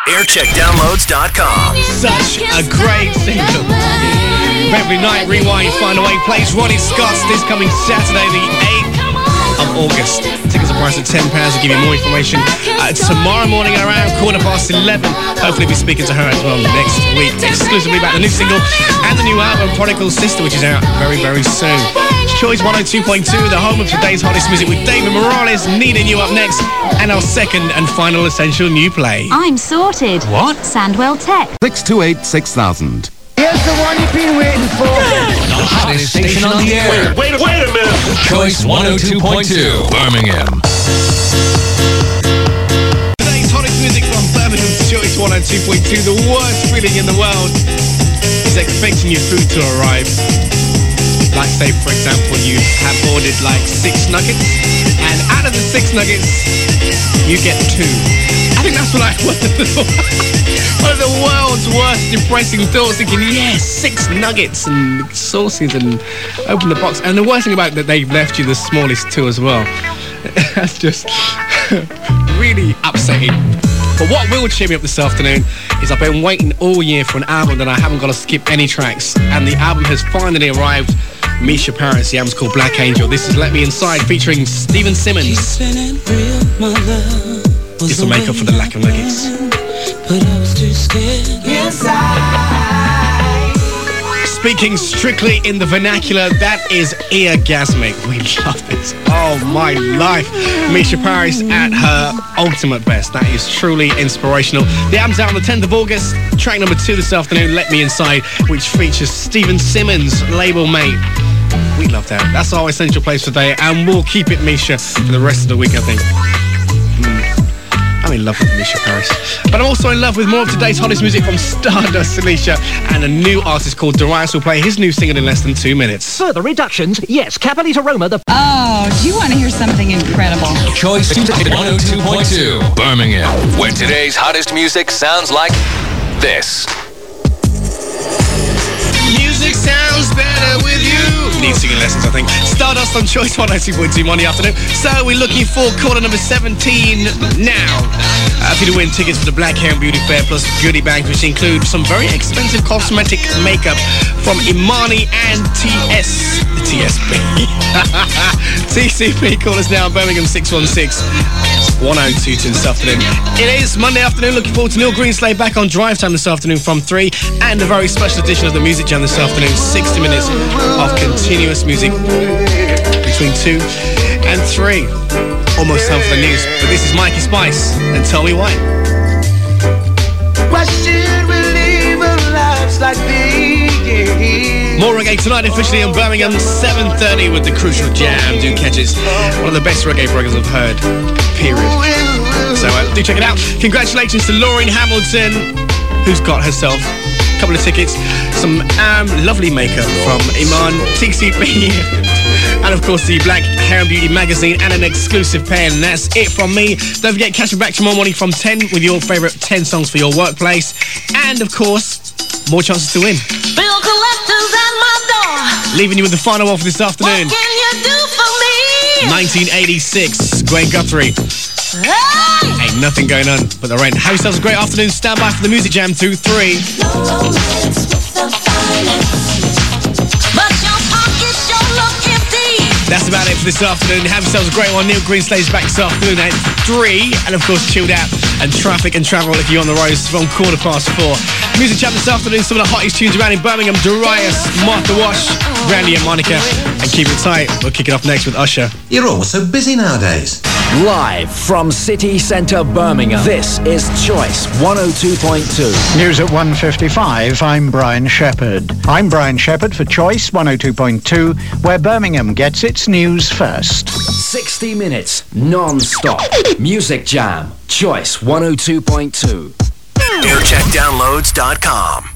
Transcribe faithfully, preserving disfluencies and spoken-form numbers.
aircheck downloads dot com. Such a great single. Every night, Rewind, Find a Way plays Ronnie Scott's this coming Saturday, the eighth of August. Tickets are priced at ten pounds. I'll give you more information uh, tomorrow morning around quarter past eleven. Hopefully, we'll be speaking to her as well next week, exclusively about the new single and the new album, Prodigal Sister, which is out very, very soon. Choice one oh two point two, the home of today's hottest music, with David Morales needing you up next, and our second and final essential new play. I'm sorted. What? Sandwell Tech. six two eight six thousand. Here's the one you've been waiting for. The hottest station on the air. Wait, wait, wait a minute. Choice one oh two point two, Birmingham. Today's hottest music from Birmingham's Choice one oh two point two. The worst feeling in the world is expecting your food to arrive. Like, say, for example, you have ordered like six nuggets, and out of the six nuggets, you get two. I think that's what I one of the world's worst depressing thoughts, thinking, yes, six nuggets and sauces, and open the box. And the worst thing about it, that they've left you the smallest two as well. That's just really upsetting. But what will cheer me up this afternoon is I've been waiting all year for an album that I haven't got to skip any tracks, and the album has finally arrived. Misha Paris, the album's called Black Angel. This is Let Me Inside, featuring Stephen Simmons. This will make up for the lack of nuggets. Speaking strictly in the vernacular, that is eargasmic. We love this. Oh my life. Misha Paris at her ultimate best. That is truly inspirational. The album's out on the tenth of August. Track number two this afternoon, Let Me Inside, which features Stephen Simmons, label mate. We love that. That's our essential place today, and we'll keep it Misha for the rest of the week, I think. I'm in love with Misha Paris. But I'm also in love with more of today's hottest music from Stardust, Alicia, and a new artist called Darius will play his new single in less than two minutes. Further reductions, yes, Capelita Roma, the... Oh, do you want to hear something incredible? Choice one oh two point two, Birmingham, where today's hottest music sounds like this. Music sounds better with you. Need singing lessons, I think. Stardust on Choice one oh two point two Monday afternoon. So we're looking for caller number seventeen now. Uh, for you to win tickets for the Black Hair and Beauty Fair plus goodie bags, which include some very expensive cosmetic makeup from Imani and T S T S B. T C P, call us now, Birmingham six one six, one oh two two this afternoon. It is Monday afternoon. Looking forward to Neil Greenslade back on Drive Time this afternoon from three, and a very special edition of the Music Jam this afternoon. sixty minutes of continuous music between two and three. Almost time for the news, but this is Mikey Spice and Tell Me Why. Why should we live our lives like this? More reggae tonight, officially on Birmingham, seven thirty with the Crucial Jam. Do catch it. One of the best reggae programs I've heard, period. So uh, do check it out. Congratulations to Laureen Hamilton, who's got herself a couple of tickets, some um, lovely makeup from Iman, T C P, and of course the Black Hair and Beauty magazine, and an exclusive pair. And that's it from me. Don't forget, catch me back tomorrow morning from ten with your favourite ten songs for your workplace, and of course more chances to win. Bill collectors at my door. Leaving you with the final one for this afternoon. What can you do for me? nineteen eighty-six, Greg Guthrie. Hey! Ain't nothing going on but the rain. Have yourselves a great afternoon. Stand by for the Music Jam two three. No romance with the finance, but your pockets sure look empty. That's about it for this afternoon. Have yourselves a great one. Neil Greenslade's back this afternoon at three. And of course, Chilled Out and Traffic and Travel if you're on the roads from quarter past four. Music Jam this afternoon. Some of the hottest tunes around in Birmingham. Darius, Martha Wash, Randy and Monica. And keep it tight. We'll kick it off next with Usher. You're all so busy nowadays. Live from City Centre, Birmingham, this is Choice one oh two point two. News at one fifty-five, I'm Brian Shepherd. I'm Brian Shepherd for Choice one oh two point two, where Birmingham gets its news first. sixty minutes, non-stop. Music Jam, Choice one oh two point two. aircheck downloads dot com.